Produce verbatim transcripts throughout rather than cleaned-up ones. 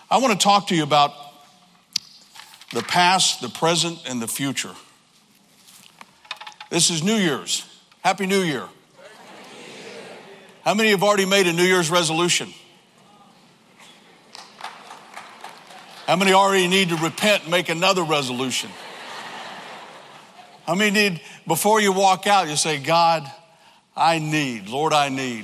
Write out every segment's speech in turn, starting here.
I want to talk to you about the past, the present, and the future. This is New Year's. Happy New Year. How many have already made a New Year's resolution? How many already need to repent and make another resolution? How many need, before you walk out, you say, God, I need, Lord, I need.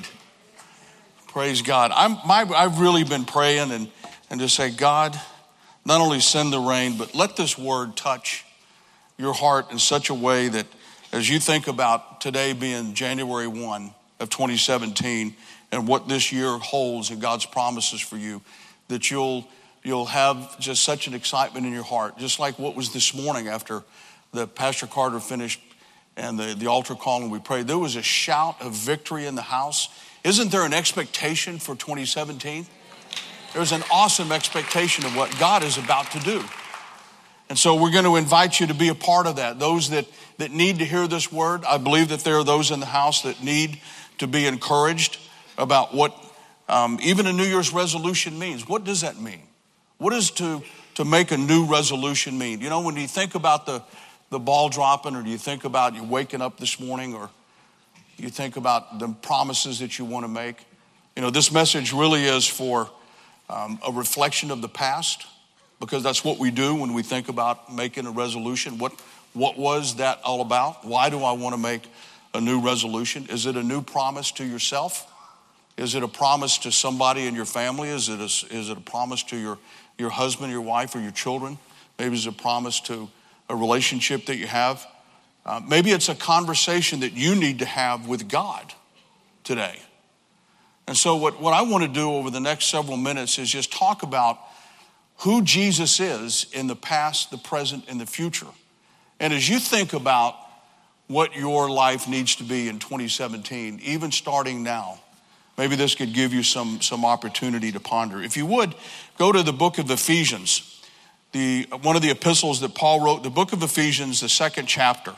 Praise God. I'm, my, I've really been praying and, and just say, God, not only send the rain, but let this word touch your heart in such a way that as you think about today being January first of twenty seventeen and what this year holds and God's promises for you, that you'll you'll have just such an excitement in your heart, just like what was this morning after the Pastor Carter finished and the, the altar call and we prayed. There was a shout of victory in the house. Isn't there an expectation for twenty seventeen? There's an awesome expectation of what God is about to do. And so we're going to invite you to be a part of that. Those that, that need to hear this word, I believe that there are those in the house that need to be encouraged about what um, even a New Year's resolution means. What does that mean? What does to, to make a new resolution mean? You know, when you think about the, the ball dropping, or do you think about you waking up this morning, or you think about the promises that you want to make? You know, this message really is for um, a reflection of the past, because that's what we do when we think about making a resolution. What, what was that all about? Why do I want to make a new resolution? Is it a new promise to yourself? Is it a promise to somebody in your family? Is it a, is it a promise to your, your husband, your wife, or your children? Maybe it's a promise to a relationship that you have. Uh, maybe it's a conversation that you need to have with God today. And so what, what I want to do over the next several minutes is just talk about who Jesus is in the past, the present, and the future. And as you think about what your life needs to be in twenty seventeen, even starting now, maybe this could give you some, some opportunity to ponder. If you would, go to the book of Ephesians, the, one of the epistles that Paul wrote, the book of Ephesians, the second chapter.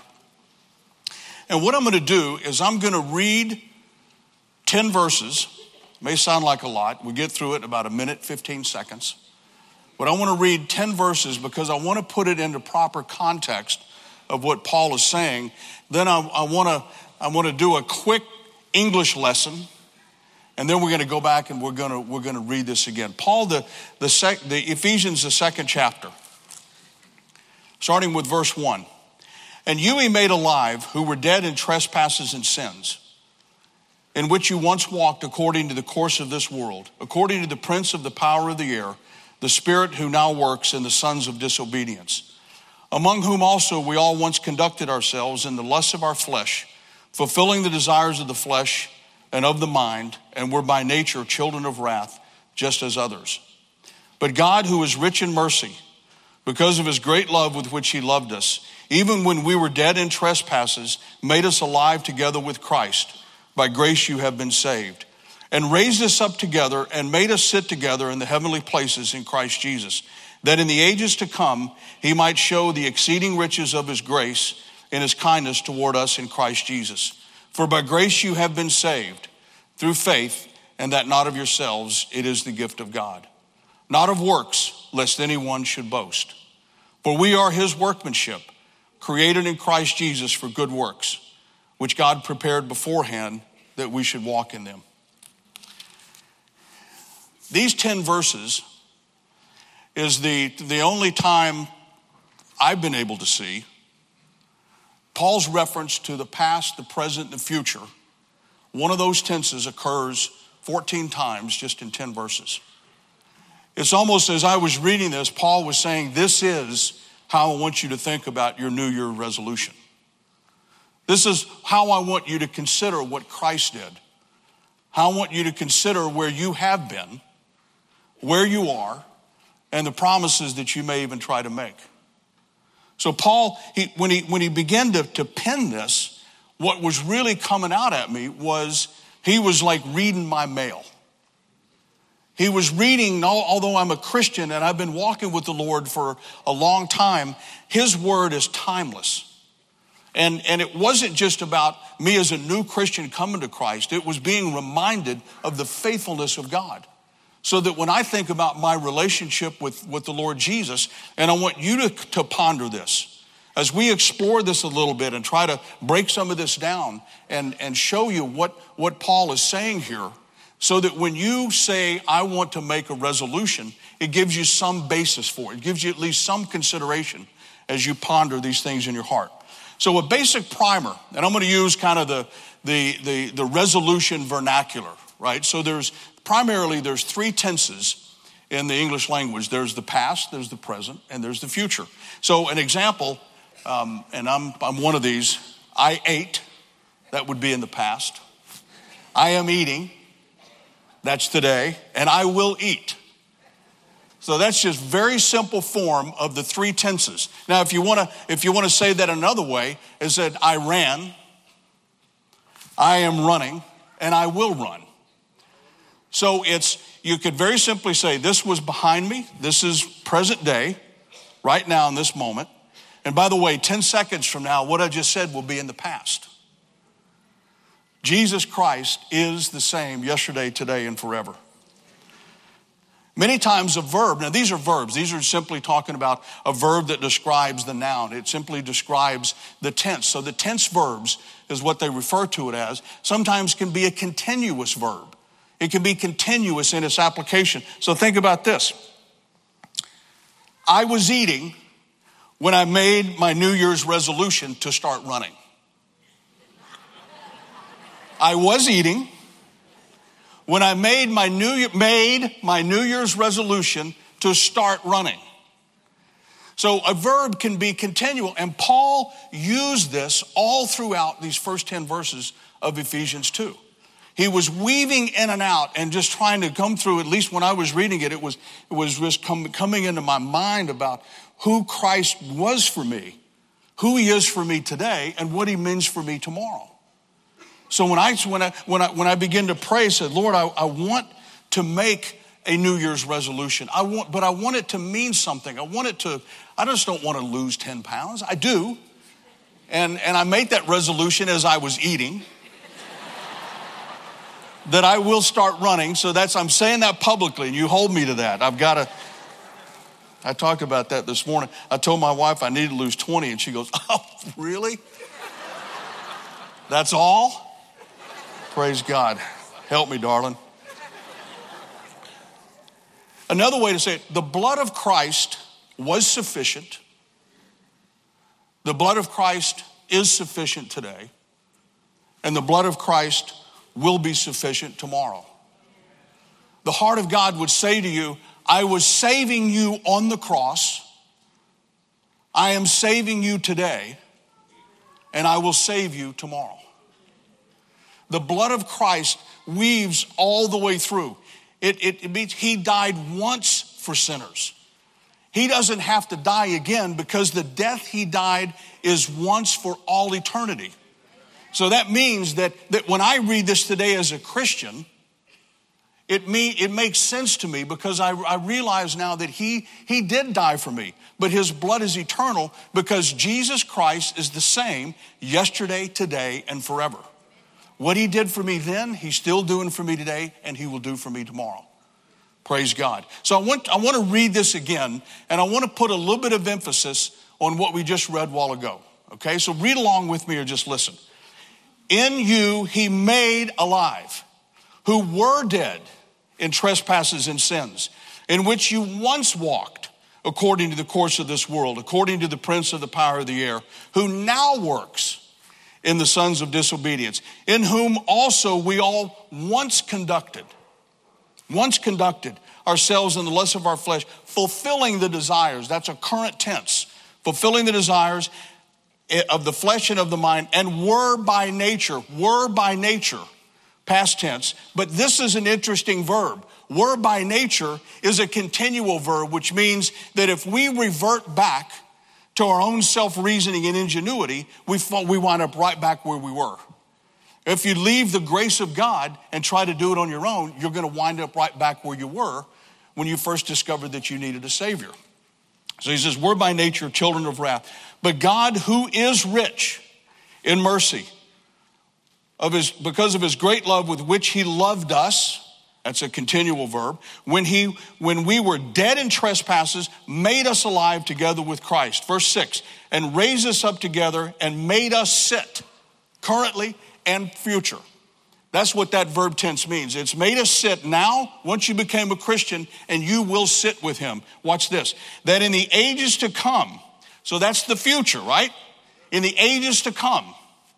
And what I'm going to do is I'm going to read ten verses. May sound like a lot. We get through it in about a minute, fifteen seconds. But I want to read ten verses because I want to put it into proper context of what Paul is saying. Then I, I want to I want to do a quick English lesson, and then we're going to go back and we're going to we're going to read this again. Paul, the the, sec, the Ephesians, the second chapter, starting with verse one. And you he made alive who were dead in trespasses and sins, in which you once walked according to the course of this world, according to the prince of the power of the air, the spirit who now works in the sons of disobedience, among whom also we all once conducted ourselves in the lusts of our flesh, fulfilling the desires of the flesh and of the mind, and were by nature children of wrath, just as others. But God, who is rich in mercy, because of his great love with which he loved us, even when we were dead in trespasses, made us alive together with Christ. By grace you have been saved, and raised us up together and made us sit together in the heavenly places in Christ Jesus, that in the ages to come he might show the exceeding riches of his grace in his kindness toward us in Christ Jesus. For by grace you have been saved through faith, and that not of yourselves, it is the gift of God. Not of works, lest anyone should boast. For we are his workmanship, created in Christ Jesus for good works, which God prepared beforehand that we should walk in them. These ten verses is the, the only time I've been able to see Paul's reference to the past, the present, and the future. One of those tenses occurs fourteen times just in ten verses. It's almost as I was reading this, Paul was saying, this is how I want you to think about your New Year resolution. This is how I want you to consider what Christ did. How I want you to consider where you have been, where you are, and the promises that you may even try to make. So Paul, he, when he when he began to, to pen this, what was really coming out at me was he was like reading my mail. He was reading, although I'm a Christian and I've been walking with the Lord for a long time, his word is timeless. And, and it wasn't just about me as a new Christian coming to Christ. It was being reminded of the faithfulness of God. so that when I think about my relationship with, with the Lord Jesus, and I want you to, to ponder this, as we explore this a little bit and try to break some of this down and, and show you what, what Paul is saying here, so that when you say, I want to make a resolution, it gives you some basis for it. It gives you at least some consideration as you ponder these things in your heart. So a basic primer, and I'm going to use kind of the, the, the, the resolution vernacular, right? So there's primarily, there's three tenses in the English language. There's the past, there's the present, and there's the future. So an example, um, and I'm, I'm one of these, I ate, that would be in the past. I am eating, that's today, and I will eat. So that's just very simple form of the three tenses. Now, if you want to, if you want to say that another way, is that I ran, I am running, and I will run. So it's, you could very simply say, this was behind me, this is present day, right now in this moment. And by the way, ten seconds from now, what I just said will be in the past. Jesus Christ is the same yesterday, today, and forever. Many times a verb, now these are verbs, these are simply talking about a verb that describes the noun. It simply describes the tense. So the tense verbs is what they refer to it as. Sometimes can be a continuous verb. It can be continuous in its application. So think about this. I was eating when I made my New Year's resolution to start running. I was eating when I made my New made my New Year's resolution to start running. So a verb can be continual, and Paul used this all throughout these first ten verses of Ephesians two. He was weaving in and out and just trying to come through, at least when I was reading it, it was, it was just come, coming into my mind about who Christ was for me, who he is for me today, and what he means for me tomorrow. So when I when I when I when I begin to pray, I said, Lord, I, I want to make a New Year's resolution. I want, but I want it to mean something. I want it to, I just don't want to lose ten pounds. I do. And and I made that resolution as I was eating. That I will start running. So that's, I'm saying that publicly, and you hold me to that. I've got to, I talked about that this morning. I told my wife I need to lose twenty, and she goes, oh, really? That's all? Praise God. Help me, darling. Another way to say it, the blood of Christ was sufficient. The blood of Christ is sufficient today. And the blood of Christ will be sufficient tomorrow. The heart of God would say to you, I was saving you on the cross. I am saving you today, and I will save you tomorrow. The blood of Christ weaves all the way through. It, it, it means he died once for sinners. He doesn't have to die again because the death he died is once for all eternity. So that means that, that when I read this today as a Christian, it, mean, it makes sense to me because I, I realize now that he, he did die for me, but his blood is eternal because Jesus Christ is the same yesterday, today, and forever. What he did for me then, he's still doing for me today, and he will do for me tomorrow. Praise God. So I want, I want to read this again, and I want to put a little bit of emphasis on what we just read a while ago. Okay, so read along with me or just listen. In you he made alive, who were dead in trespasses and sins, in which you once walked according to the course of this world, according to the prince of the power of the air, who now works in the sons of disobedience, in whom also we all once conducted, once conducted ourselves in the lust of our flesh, fulfilling the desires. That's a current tense. Fulfilling the desires of the flesh and of the mind, and were by nature, were by nature, past tense. But this is an interesting verb. Were by nature is a continual verb, which means that if we revert back to our own self-reasoning and ingenuity, we, we wind up right back where we were. If you leave the grace of God and try to do it on your own, you're going to wind up right back where you were when you first discovered that you needed a Savior. So he says, we're by nature children of wrath. But God, who is rich in mercy, of his, because of his great love with which he loved us, That's a continual verb. When he, when we were dead in trespasses, made us alive together with Christ. Verse six, and raised us up together and made us sit, currently and future. That's what that verb tense means. It's made us sit now, once you became a Christian, and you will sit with him. Watch this. That in the ages to come, so that's the future, right? In the ages to come,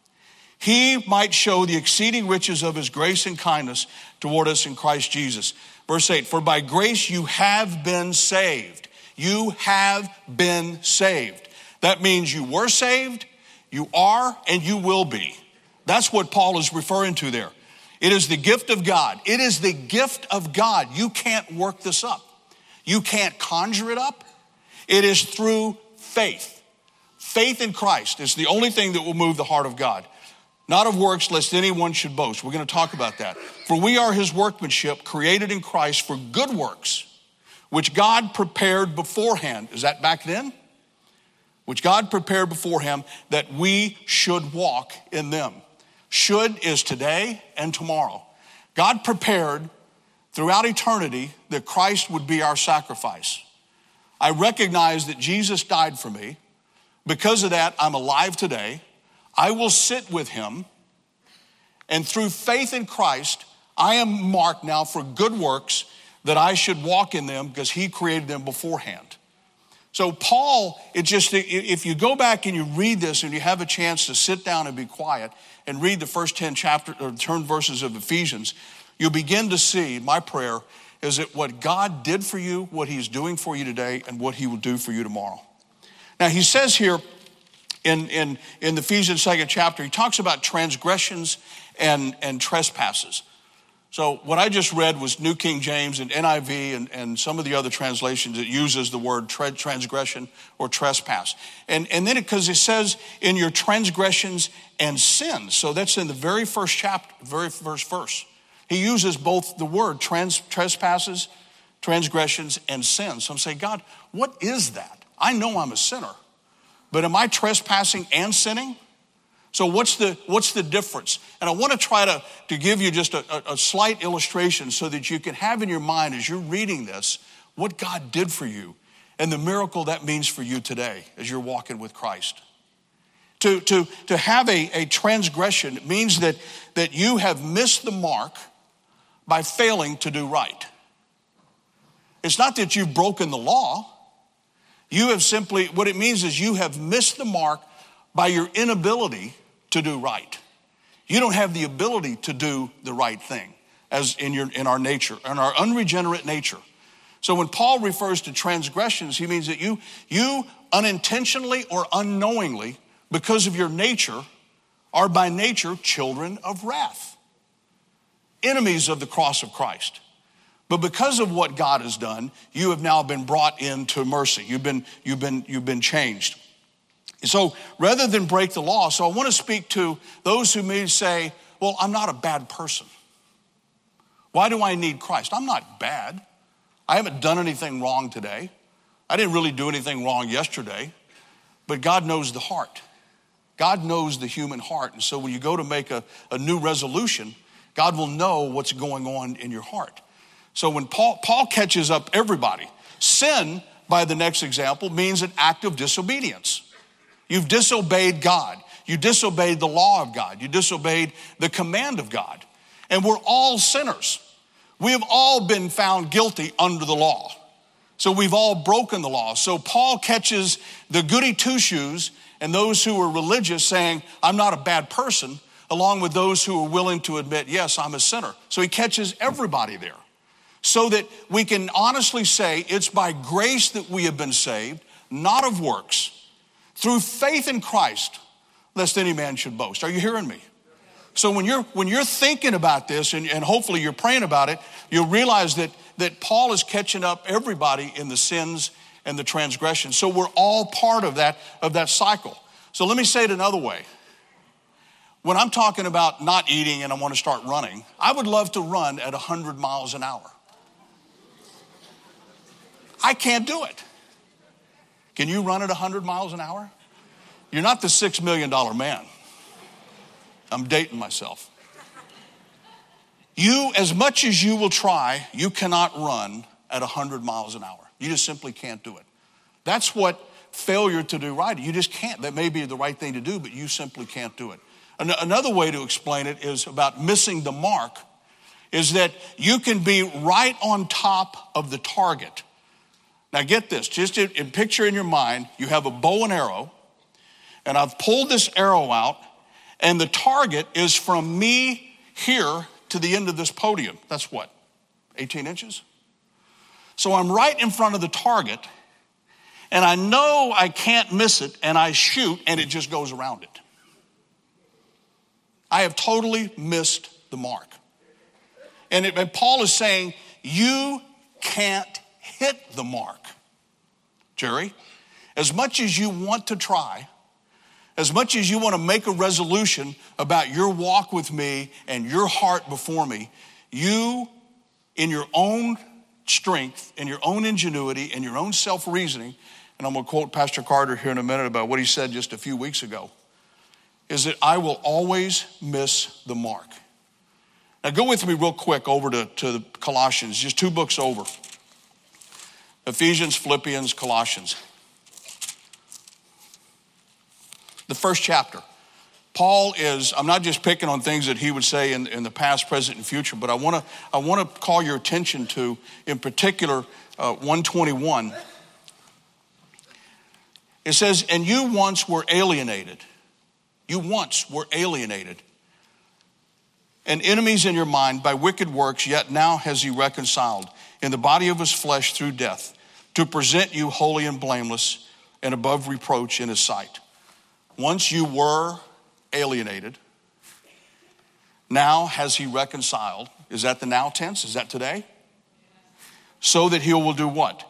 he might show the exceeding riches of his grace and kindness toward us in Christ Jesus. Verse eight, for by grace you have been saved. You have been saved. That means you were saved, you are, and you will be. That's what Paul is referring to there. It is the gift of God. It is the gift of God. You can't work this up. You can't conjure it up. It is through faith. Faith in Christ is the only thing that will move the heart of God. Not of works, lest anyone should boast. We're going to talk about that. For we are his workmanship, created in Christ for good works, which God prepared beforehand. Is that back then? Which God prepared beforehand that we should walk in them. Should is today and tomorrow. God prepared throughout eternity that Christ would be our sacrifice. I recognize that Jesus died for me. Because of that, I'm alive today. I will sit with him, and through faith in Christ, I am marked now for good works that I should walk in them because he created them beforehand. So Paul, it just, if you go back and you read this and you have a chance to sit down and be quiet and read the first ten chapter or ten verses of Ephesians, you'll begin to see, my prayer is that what God did for you, what he's doing for you today, and what he will do for you tomorrow. Now he says here, In, in, in the Ephesians second chapter, he talks about transgressions and, and trespasses. So what I just read was New King James and N I V and, and some of the other translations that uses the word tra- transgression or trespass. And, and then because it, it says in your transgressions and sins. So that's in the very first chapter, very first verse. He uses both the word trans, trespasses, transgressions, and sins. So I'm saying, God, what is that? I know I'm a sinner. But am I trespassing and sinning? So what's the what's the difference? And I want to try to, to give you just a, a, a slight illustration so that you can have in your mind as you're reading this what God did for you and the miracle that means for you today as you're walking with Christ. To, to, to have a, a transgression means that, that you have missed the mark by failing to do right. It's not that you've broken the law. You have simply, what it means is you have missed the mark by your inability to do right. You don't have the ability to do the right thing as in your in our nature, in our unregenerate nature. So when Paul refers to transgressions, he means that you, you unintentionally or unknowingly, because of your nature, are by nature children of wrath, enemies of the cross of Christ. But because of what God has done, you have now been brought into mercy. You've been, you've been, you've been changed. So rather than break the law, so I want to speak to those who may say, well, I'm not a bad person. Why do I need Christ? I'm not bad. I haven't done anything wrong today. I didn't really do anything wrong yesterday. But God knows the heart. God knows the human heart. And so when you go to make a, a new resolution, God will know what's going on in your heart. So when Paul, Paul catches up everybody, sin, by the next example, means an act of disobedience. You've disobeyed God. You disobeyed the law of God. You disobeyed the command of God. And we're all sinners. We have all been found guilty under the law. So we've all broken the law. So Paul catches the goody two-shoes and those who are religious saying, I'm not a bad person, along with those who are willing to admit, yes, I'm a sinner. So he catches everybody there. So that we can honestly say it's by grace that we have been saved, not of works, through faith in Christ, lest any man should boast. Are you hearing me? So when you're when you're thinking about this, and, and hopefully you're praying about it, you'll realize that, that Paul is catching up everybody in the sins and the transgressions. So we're all part of that, of that cycle. So let me say it another way. When I'm talking about not eating and I want to start running, I would love to run at one hundred miles an hour. I can't do it. Can you run at one hundred miles an hour? You're not the six million dollar man. I'm dating myself. You, as much as you will try, you cannot run at one hundred miles an hour. You just simply can't do it. That's what failure to do right, you just can't. That may be the right thing to do, but you simply can't do it. Another way to explain it is about missing the mark, is that you can be right on top of the target. Now get this, just in, in picture in your mind, you have a bow and arrow, and I've pulled this arrow out, and the target is from me here to the end of this podium. That's what, eighteen inches? So I'm right in front of the target, and I know I can't miss it, and I shoot, and it just goes around it. I have totally missed the mark. And, it, and Paul is saying, you can't hit the mark. Jerry, as much as you want to try, as much as you want to make a resolution about your walk with me and your heart before me, you, in your own strength, in your own ingenuity, in your own self-reasoning, and I'm going to quote Pastor Carter here in a minute about what he said just a few weeks ago, is that I will always miss the mark. Now go with me real quick over to, to the Colossians, just two books over. Ephesians, Philippians, Colossians. The first chapter. Paul is, I'm not just picking on things that he would say in, in the past, present, and future, but I want to I want to call your attention to, in particular, uh, one twenty-one. It says, and you once were alienated. You once were alienated and enemies in your mind by wicked works, yet now has he reconciled in the body of his flesh through death to present you holy and blameless and above reproach in his sight. Once you were alienated, now has he reconciled. Is that the now tense? Is that today? So that he will do what?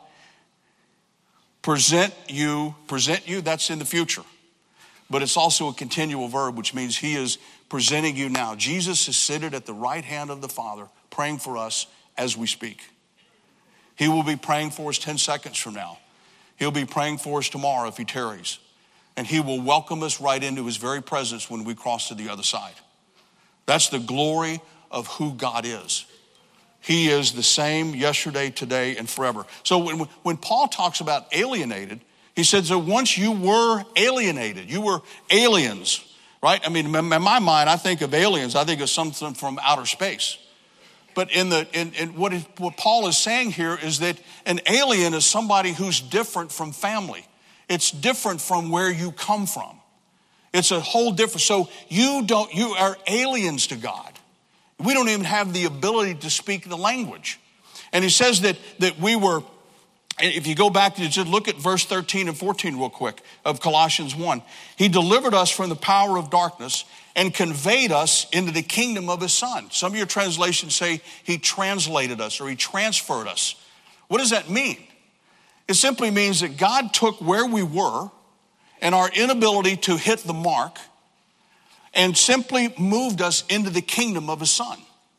Present you, present you, that's in the future. But it's also a continual verb, which means he is presenting you now. Jesus is seated at the right hand of the Father, praying for us as we speak. He will be praying for us ten seconds from now. He'll be praying for us tomorrow if he tarries. And he will welcome us right into his very presence when we cross to the other side. That's the glory of who God is. He is the same yesterday, today, and forever. So when, when Paul talks about alienated, he said, so once you were alienated, you were aliens, right? I mean, in my mind, I think of aliens, I think of something from outer space. But in the in, in what, it, what Paul is saying here is that an alien is somebody who's different from family. It's different from where you come from. It's a whole different, so you don't, you are aliens to God. We don't even have the ability to speak the language. And he says that, that we were, if you go back and just look at verse thirteen and fourteen real quick of Colossians one. He delivered us from the power of darkness and conveyed us into the kingdom of his son. Some of your translations say he translated us or he transferred us. What does that mean? It simply means that God took where we were and our inability to hit the mark and simply moved us into the kingdom of his son.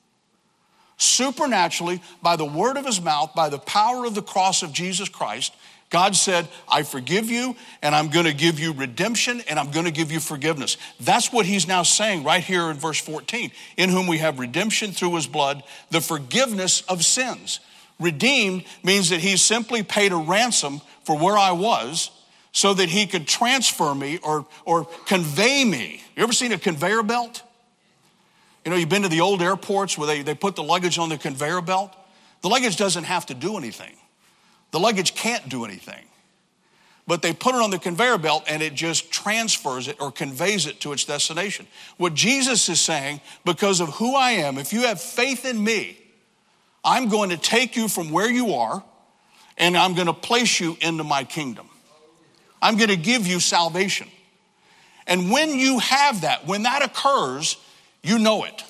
Supernaturally, by the word of his mouth, by the power of the cross of Jesus Christ, God said, I forgive you, and I'm going to give you redemption, and I'm going to give you forgiveness. That's what he's now saying right here in verse fourteen. In whom we have redemption through his blood, the forgiveness of sins. Redeemed means that he simply paid a ransom for where I was so that he could transfer me or, or convey me. You ever seen a conveyor belt? You know, you've been to the old airports where they, they put the luggage on the conveyor belt. The luggage doesn't have to do anything. The luggage can't do anything. But they put it on the conveyor belt and it just transfers it or conveys it to its destination. What Jesus is saying, because of who I am, if you have faith in me, I'm going to take you from where you are and I'm going to place you into my kingdom. I'm going to give you salvation. And when you have that, when that occurs, you know it.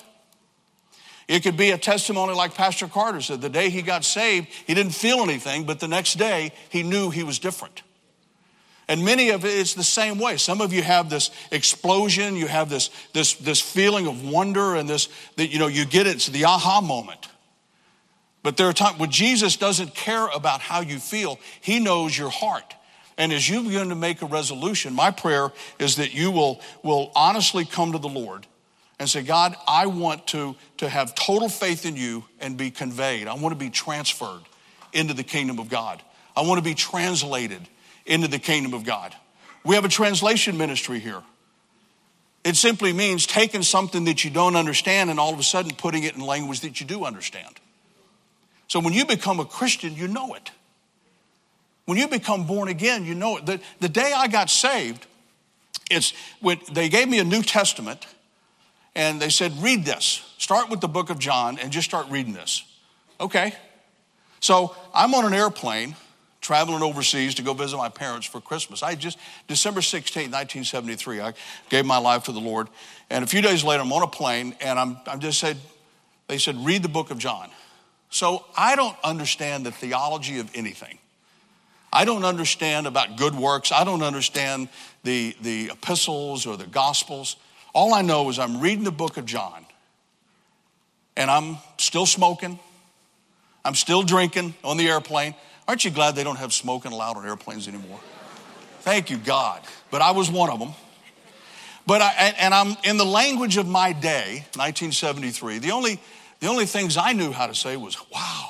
It could be a testimony like Pastor Carter said. The day he got saved, he didn't feel anything, but the next day he knew he was different. And many of it is the same way. Some of you have this explosion, you have this, this, this feeling of wonder and this, that, you know, you get it, it's the aha moment. But there are times when Jesus doesn't care about how you feel. He knows your heart. And as you begin to make a resolution, my prayer is that you will, will honestly come to the Lord and say, God, I want to, to have total faith in you and be conveyed. I want to be transferred into the kingdom of God. I want to be translated into the kingdom of God. We have a translation ministry here. It simply means taking something that you don't understand and all of a sudden putting it in language that you do understand. So when you become a Christian, you know it. When you become born again, you know it. The, the day I got saved, it's when they gave me a New Testament and they said, read this. Start with the book of John and just start reading this. Okay. So I'm on an airplane traveling overseas to go visit my parents for Christmas. I just, December sixteenth, nineteen seventy-three, I gave my life to the Lord. And a few days later, I'm on a plane and I'm, I'm just said, they said, read the book of John. So I don't understand the theology of anything. I don't understand about good works. I don't understand the, the epistles or the gospels. All I know is I'm reading the book of John and I'm still smoking. I'm still drinking on the airplane. Aren't you glad they don't have smoking allowed on airplanes anymore? Thank you, God. But I was one of them. But I, and I'm in the language of my day, nineteen seventy-three. The only, the only things I knew how to say was, wow,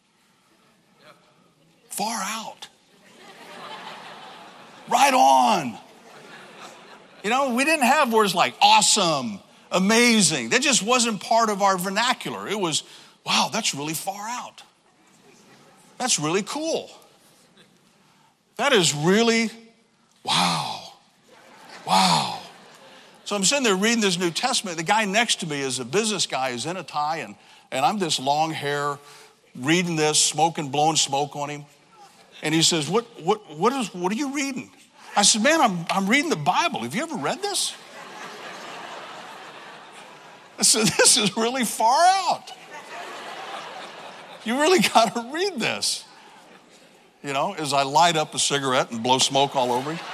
far out, right on. You know, we didn't have words like awesome, amazing. That just wasn't part of our vernacular. It was, wow, that's really far out. That's really cool. That is really, wow, wow. So I'm sitting there reading this New Testament. The guy next to me is a business guy who's in a tie, and, and I'm this long hair, reading this, smoking, blowing smoke on him. And he says, what, what, what, is, what are you reading? I said, man, I'm, I'm reading the Bible. Have you ever read this? I said, this is really far out. You really got to read this. You know, as I light up a cigarette and blow smoke all over him.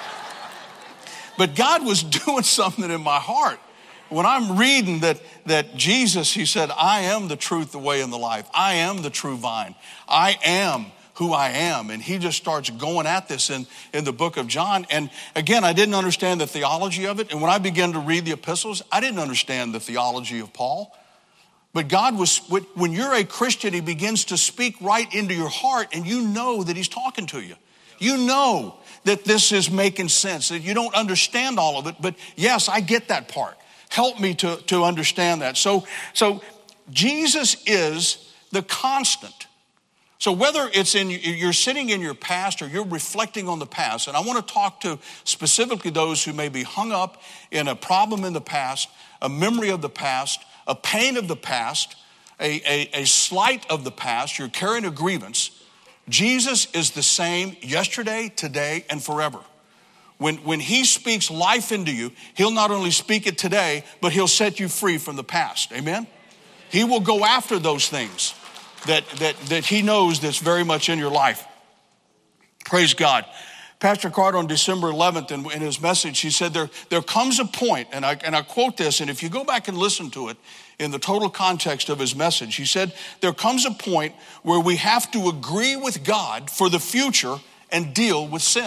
But God was doing something in my heart. When I'm reading that, that Jesus, he said, I am the truth, the way, and the life. I am the true vine. I am who I am. And he just starts going at this in, in the book of John. And again, I didn't understand the theology of it. And when I began to read the epistles, I didn't understand the theology of Paul. But God was, when you're a Christian, he begins to speak right into your heart and you know that he's talking to you. You know that this is making sense, that you don't understand all of it, but yes, I get that part. Help me to, to understand that. So, so Jesus is the constant. So whether it's in, you're sitting in your past or you're reflecting on the past, and I want to talk to specifically those who may be hung up in a problem in the past, a memory of the past, a pain of the past, a, a, a slight of the past, you're carrying a grievance. Jesus is the same yesterday, today, and forever. When, when he speaks life into you, he'll not only speak it today, but he'll set you free from the past. Amen? He will go after those things that, that, that he knows that's very much in your life. Praise God. Pastor Carter on December eleventh in, in his message, he said there, there comes a point, and I, and I quote this, and if you go back and listen to it in the total context of his message, he said, there comes a point where we have to agree with God for the future and deal with sin,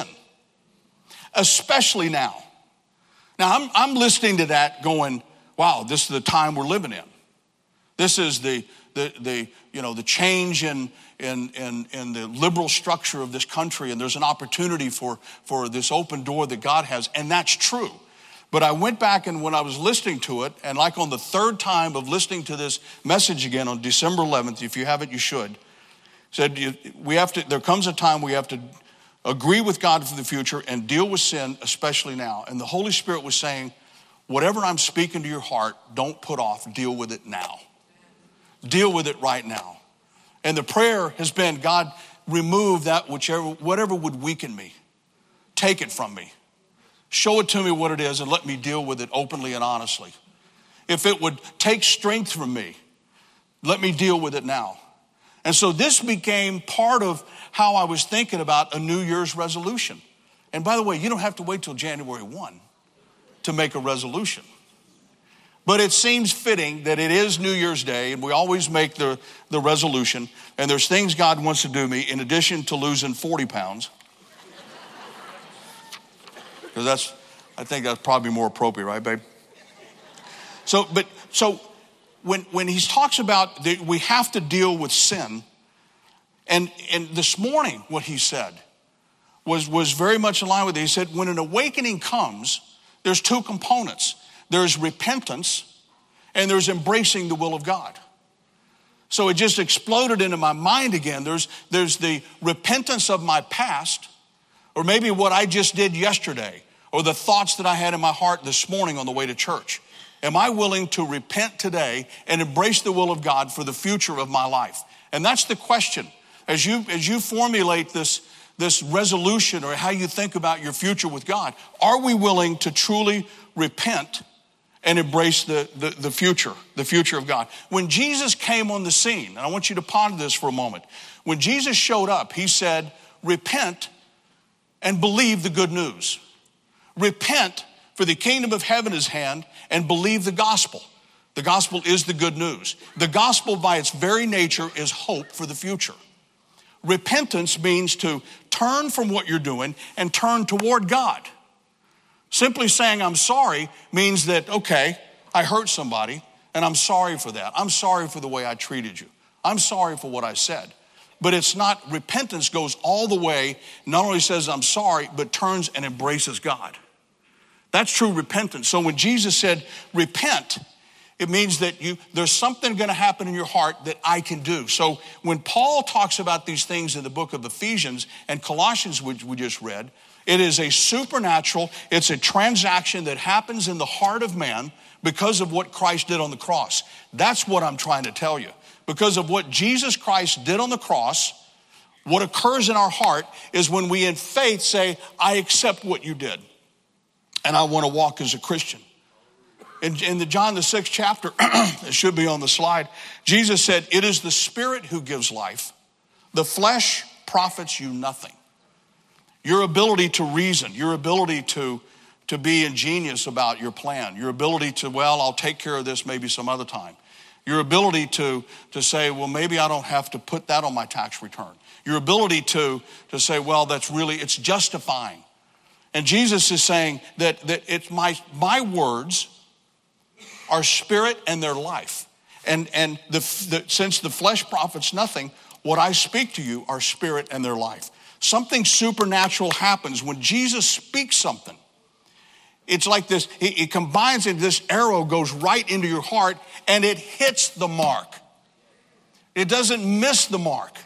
especially now. Now, I'm, I'm listening to that going, wow, this is the time we're living in. This is the, the, the you know, the change in, in, in, in the liberal structure of this country, and there's an opportunity for, for this open door that God has, and that's true. But I went back, and when I was listening to it, and like on the third time of listening to this message again on December eleventh, if you haven't, you should, said we have to, there comes a time we have to agree with God for the future and deal with sin, especially now. And the Holy Spirit was saying, whatever I'm speaking to your heart, don't put off, deal with it now. Deal with it right now. And the prayer has been, God, remove that whichever, whatever would weaken me. Take it from me. Show it to me what it is and let me deal with it openly and honestly. If it would take strength from me, let me deal with it now. And so this became part of how I was thinking about a New Year's resolution. And by the way, you don't have to wait till January first to make a resolution. But it seems fitting that it is New Year's Day, and we always make the, the resolution, and there's things God wants to do me in addition to losing forty pounds. Because that's, I think that's probably more appropriate, right, babe? So, but, so when, when he talks about that we have to deal with sin, and, and this morning what he said was, was very much in line with it. He said, when an awakening comes, there's two components. There's repentance and there's embracing the will of God. So it just exploded into my mind again. There's, there's the repentance of my past, or maybe what I just did yesterday, or the thoughts that I had in my heart this morning on the way to church. Am I willing to repent today and embrace the will of God for the future of my life? And that's the question. As you, as you formulate this, this resolution or how you think about your future with God, are we willing to truly repent and embrace the, the, the future, the future of God? When Jesus came on the scene, and I want you to ponder this for a moment. When Jesus showed up, he said, repent and believe the good news. Repent, for the kingdom of heaven is hand, and believe the gospel. The gospel is the good news. The gospel by its very nature is hope for the future. Repentance means to turn from what you're doing and turn toward God. Simply saying I'm sorry means that, okay, I hurt somebody and I'm sorry for that. I'm sorry for the way I treated you. I'm sorry for what I said. But it's not, repentance goes all the way, not only says I'm sorry, but turns and embraces God. That's true repentance. So when Jesus said repent, it means that you there's something going to happen in your heart that I can do. So when Paul talks about these things in the book of Ephesians and Colossians, which we just read, it is a supernatural, it's a transaction that happens in the heart of man because of what Christ did on the cross. That's what I'm trying to tell you. Because of what Jesus Christ did on the cross, what occurs in our heart is when we in faith say, I accept what you did, and I want to walk as a Christian. In, in the John the sixth chapter, it should be on the slide, Jesus said, it is the Spirit who gives life. The flesh profits you nothing. Your ability to reason, your ability to, to be ingenious about your plan, your ability to, well, I'll take care of this maybe some other time. Your ability to, to say, well, maybe I don't have to put that on my tax return. Your ability to, to say, well, that's really, it's justifying. And Jesus is saying that, that it's my, my words are spirit and their life. And, and the, the, since the flesh profits nothing, what I speak to you are spirit and their life. Something supernatural happens when Jesus speaks something. It's like this, it, it combines it, this arrow goes right into your heart and it hits the mark. It doesn't miss the mark.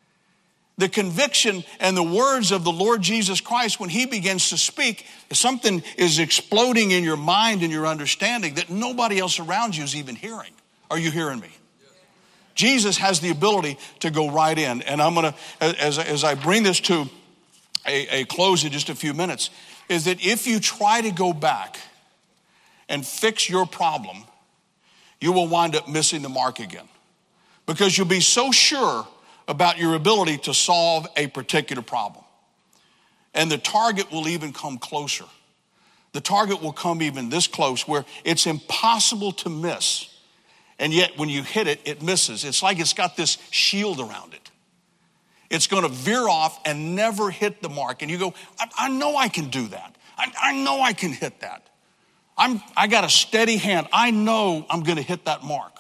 The conviction and the words of the Lord Jesus Christ, when he begins to speak, something is exploding in your mind and your understanding that nobody else around you is even hearing. Are you hearing me? Jesus has the ability to go right in. And I'm going to, as, as I bring this to a, a close in just a few minutes, is that if you try to go back and fix your problem, you will wind up missing the mark again. Because you'll be so sure about your ability to solve a particular problem. And the target will even come closer. The target will come even this close where it's impossible to miss. And yet when you hit it, it misses. It's like it's got this shield around it. It's going to veer off and never hit the mark. And you go, I, I know I can do that. I, I know I can hit that. I'm, I got a steady hand. I know I'm going to hit that mark.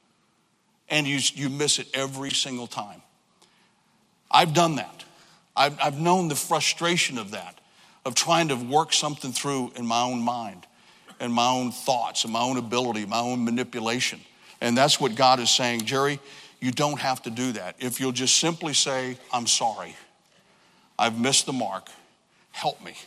And you, you miss it every single time. I've done that. I've, I've known the frustration of that, of trying to work something through in my own mind and my own thoughts and my own ability, my own manipulation. And that's what God is saying, Jerry, you don't have to do that. If you'll just simply say, I'm sorry. I've missed the mark. Help me.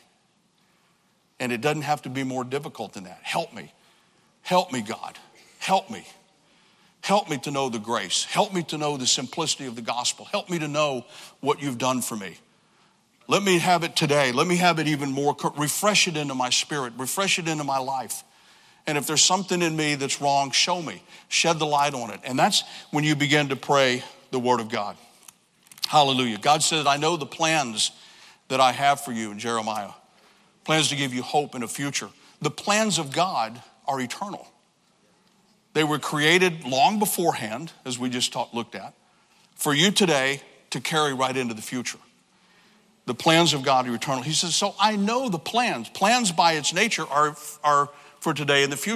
And it doesn't have to be more difficult than that. Help me. Help me, God. Help me. Help me to know the grace. Help me to know the simplicity of the gospel. Help me to know what you've done for me. Let me have it today. Let me have it even more. Refresh it into my spirit. Refresh it into my life. And if there's something in me that's wrong, show me. Shed the light on it. And that's when you begin to pray the word of God. Hallelujah. God said, I know the plans that I have for you in Jeremiah. Plans to give you hope in a future. The plans of God are eternal. They were created long beforehand, as we just talk, looked at, for you today to carry right into the future. The plans of God are eternal. He says, so I know the plans. Plans by its nature are, are for today and the future.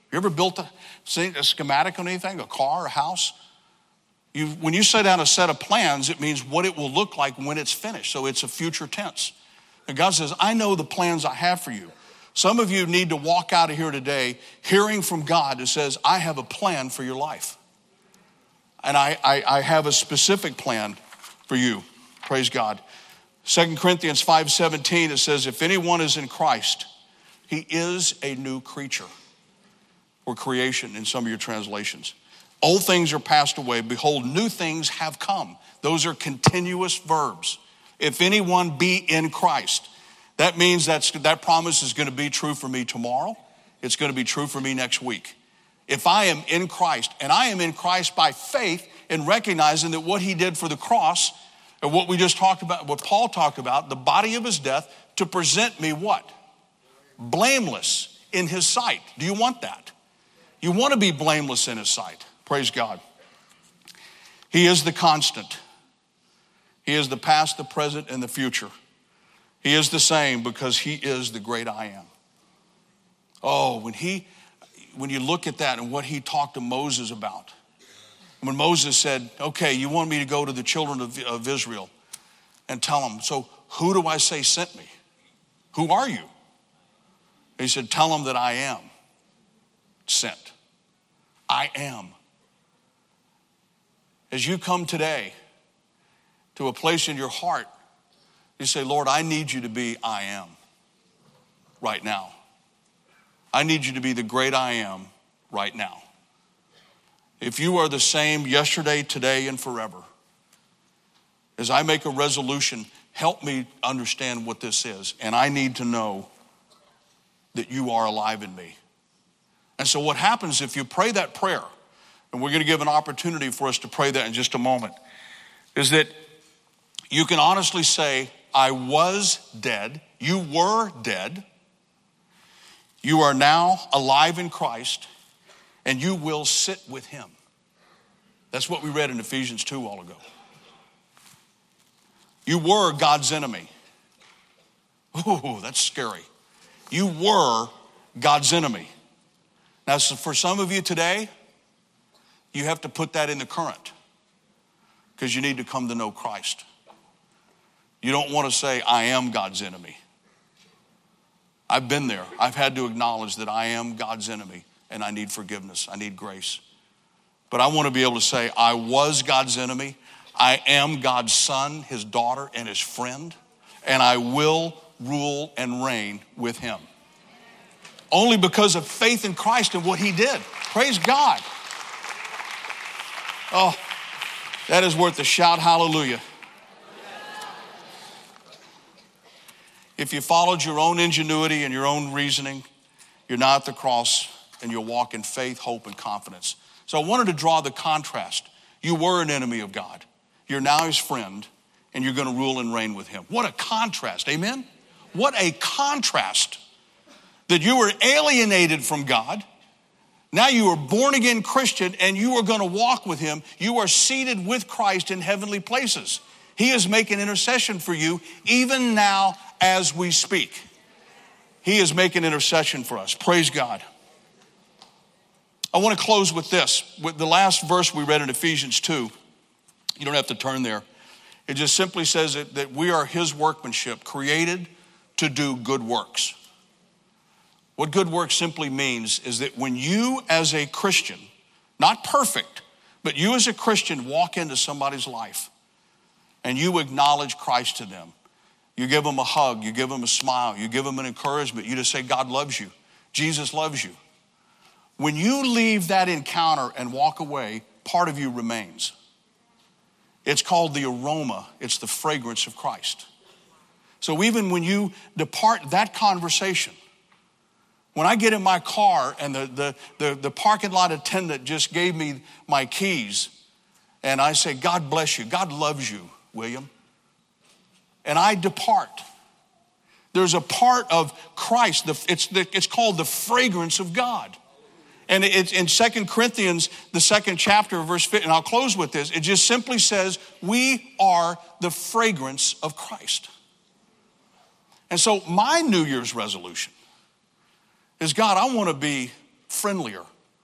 You ever built a, seen a schematic on anything, a car, a house? You, when you set down a set of plans, it means what it will look like when it's finished. So it's a future tense. And God says, I know the plans I have for you. Some of you need to walk out of here today hearing from God that says, I have a plan for your life. And I, I, I have a specific plan for you. Praise God. Second Corinthians five seventeen, it says, if anyone is in Christ, he is a new creature. Or creation in some of your translations. Old things are passed away. Behold, new things have come. Those are continuous verbs. If anyone be in Christ. That means that's, that promise is going to be true for me tomorrow. It's going to be true for me next week. If I am in Christ, and I am in Christ by faith in recognizing that what he did for the cross, and what we just talked about, what Paul talked about, the body of his death, to present me what? Blameless in his sight. Do you want that? You want to be blameless in his sight. Praise God. He is the constant. He is the past, the present, and the future. He is the same because he is the great I am. Oh, when he, when you look at that and what he talked to Moses about, when Moses said, okay, you want me to go to the children of, of Israel and tell them, so who do I say sent me? Who are you? He said, tell them that I am sent. I am. As you come today to a place in your heart, you say, Lord, I need you to be I am right now. I need you to be the great I am right now. If you are the same yesterday, today, and forever, as I make a resolution, help me understand what this is. And I need to know that you are alive in me. And so what happens if you pray that prayer, and we're going to give an opportunity for us to pray that in just a moment, is that you can honestly say, I was dead, you were dead, you are now alive in Christ, and you will sit with him. That's what we read in Ephesians two a while ago. You were God's enemy. Ooh, that's scary. You were God's enemy. Now, so for some of you today, you have to put that in the current because you need to come to know Christ. You don't want to say, I am God's enemy. I've been there. I've had to acknowledge that I am God's enemy and I need forgiveness. I need grace. But I want to be able to say, I was God's enemy. I am God's son, his daughter, and his friend, and I will rule and reign with him. Only because of faith in Christ and what he did. Praise God. Oh, that is worth a shout, hallelujah. If you followed your own ingenuity and your own reasoning, you're not at the cross and you'll walk in faith, hope, and confidence. So I wanted to draw the contrast. You were an enemy of God. You're now his friend and you're going to rule and reign with him. What a contrast, amen? What a contrast. That you were alienated from God. Now you are born again Christian and you are going to walk with him. You are seated with Christ in heavenly places. He is making intercession for you even now as we speak. He is making intercession for us. Praise God. I want to close with this. With the last verse we read in Ephesians two. You don't have to turn there. It just simply says that, that we are his workmanship, created to do good works. What good work simply means is that when you as a Christian, not perfect, but you as a Christian walk into somebody's life and you acknowledge Christ to them, you give them a hug, you give them a smile, you give them an encouragement, you just say, God loves you, Jesus loves you. When you leave that encounter and walk away, part of you remains. It's called the aroma, it's the fragrance of Christ. So even when you depart that conversation, when I get in my car and the, the, the, the parking lot attendant just gave me my keys and I say, God bless you, God loves you, William. And I depart. There's a part of Christ, the, it's, the, it's called the fragrance of God. And it's in Second Corinthians, the second chapter, verse fifteen, and I'll close with this. It just simply says, we are the fragrance of Christ. And so my New Year's resolution is, God, I want to be friendlier.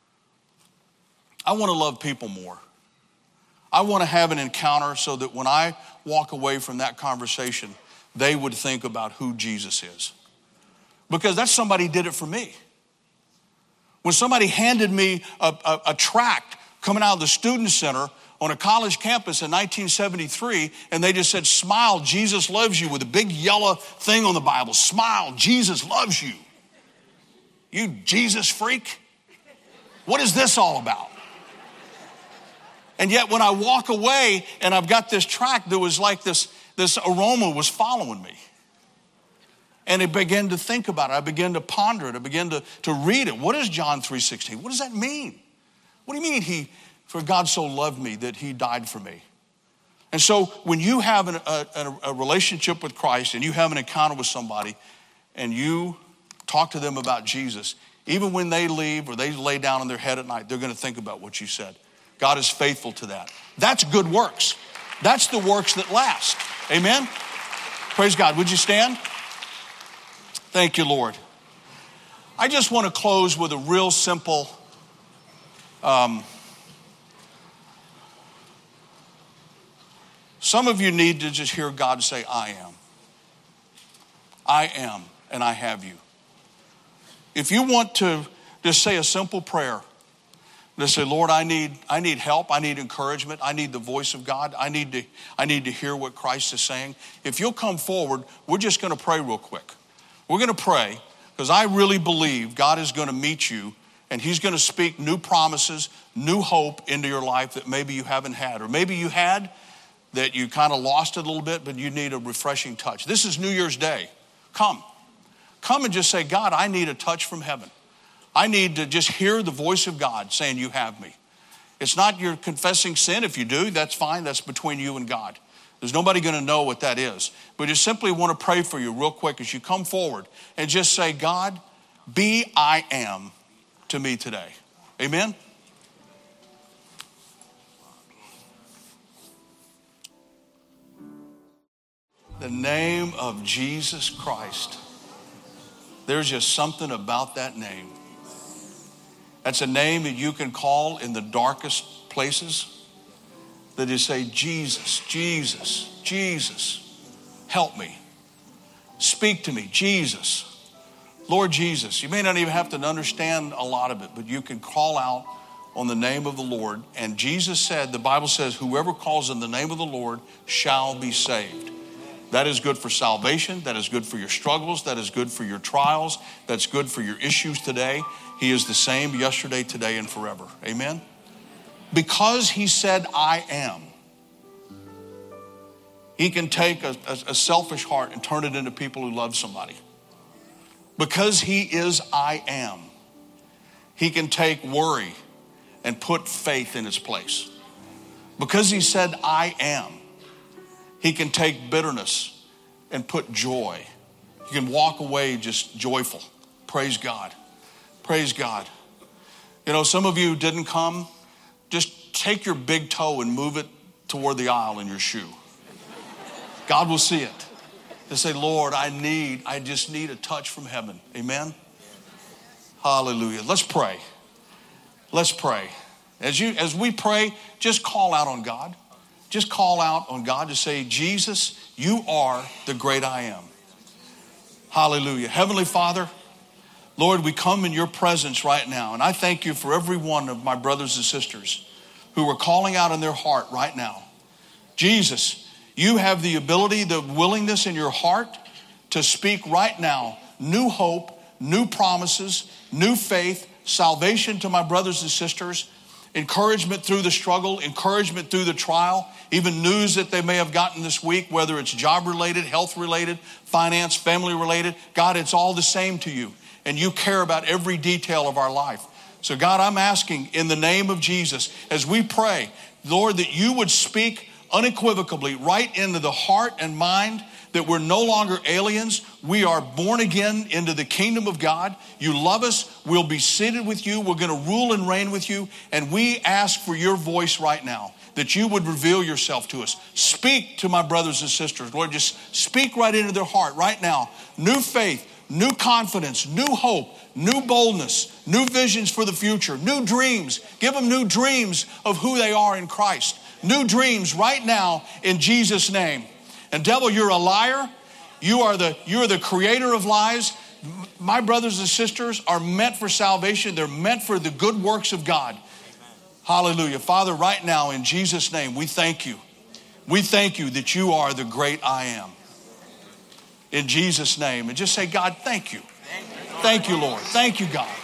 I want to love people more. I want to have an encounter so that when I walk away from that conversation, they would think about who Jesus is. Because that's somebody did it for me. When somebody handed me a, a, a tract coming out of the student center on a college campus in nineteen seventy-three, and they just said, smile, Jesus loves you, with a big yellow thing on the Bible. Smile, Jesus loves you. You Jesus freak? What is this all about? And yet when I walk away and I've got this tract, there was like this, this aroma was following me. And I began to think about it. I began to ponder it. I began to, to read it. What is John three sixteen? What does that mean? What do you mean he, for God so loved me that he died for me? And so when you have an, a, a relationship with Christ and you have an encounter with somebody and you talk to them about Jesus, even when they leave or they lay down on their head at night, they're going to think about what you said. God is faithful to that. That's good works. That's the works that last. Amen? Praise God. Would you stand? Thank you, Lord. I just want to close with a real simple um, some of you need to just hear God say, I am. I am, and I have you. If you want to just say a simple prayer, just say, Lord, I need, I need help. I need encouragement. I need the voice of God. I need to, I need to hear what Christ is saying. If you'll come forward, we're just going to pray real quick. We're going to pray because I really believe God is going to meet you and he's going to speak new promises, new hope into your life that maybe you haven't had, or maybe you had that you kind of lost it a little bit, but you need a refreshing touch. This is New Year's Day. Come. Come and just say, God, I need a touch from heaven. I need to just hear the voice of God saying, you have me. It's not your confessing sin. If you do, that's fine. That's between you and God. There's nobody going to know what that is. But just simply want to pray for you real quick as you come forward and just say, God, be I am to me today. Amen? The name of Jesus Christ. There's just something about that name. That's a name that you can call in the darkest places. That is say, Jesus, Jesus, Jesus, help me. Speak to me, Jesus. Lord Jesus. You may not even have to understand a lot of it, but you can call out on the name of the Lord. And Jesus said, the Bible says, whoever calls in the name of the Lord shall be saved. That is good for salvation. That is good for your struggles. That is good for your trials. That's good for your issues today. He is the same yesterday, today, and forever. Amen? Because he said, I am, he can take a, a, a selfish heart and turn it into people who love somebody. Because he is I am, he can take worry and put faith in its place. Because he said, I am, he can take bitterness and put joy. You can walk away just joyful. Praise God. Praise God. You know, some of you didn't come. Just take your big toe and move it toward the aisle in your shoe. God will see it. To say, Lord, I need, I just need a touch from heaven. Amen? Hallelujah. Let's pray. Let's pray. As you, as we pray, just call out on God. Just call out on God to say, Jesus, you are the great I am. Hallelujah. Heavenly Father, Lord, we come in your presence right now. And I thank you for every one of my brothers and sisters who are calling out in their heart right now. Jesus, you have the ability, the willingness in your heart to speak right now new hope, new promises, new faith, salvation to my brothers and sisters, encouragement through the struggle, encouragement through the trial, even news that they may have gotten this week, whether it's job related, health related, finance, family related. God, it's all the same to you. And you care about every detail of our life. So God, I'm asking in the name of Jesus, as we pray, Lord, that you would speak unequivocally right into the heart and mind, that we're no longer aliens. We are born again into the kingdom of God. You love us. We'll be seated with you. We're going to rule and reign with you. And we ask for your voice right now, that you would reveal yourself to us. Speak to my brothers and sisters. Lord, just speak right into their heart right now. New faith, new confidence, new hope, new boldness, new visions for the future, new dreams. Give them new dreams of who they are in Christ. New dreams right now in Jesus' name. And devil, you're a liar. You are the, you are the creator of lies. My brothers and sisters are meant for salvation. They're meant for the good works of God. Hallelujah. Father, right now in Jesus' name, we thank you. We thank you that you are the great I am. In Jesus' name. And just say, God, thank you. Thank you, Lord. Thank you, God.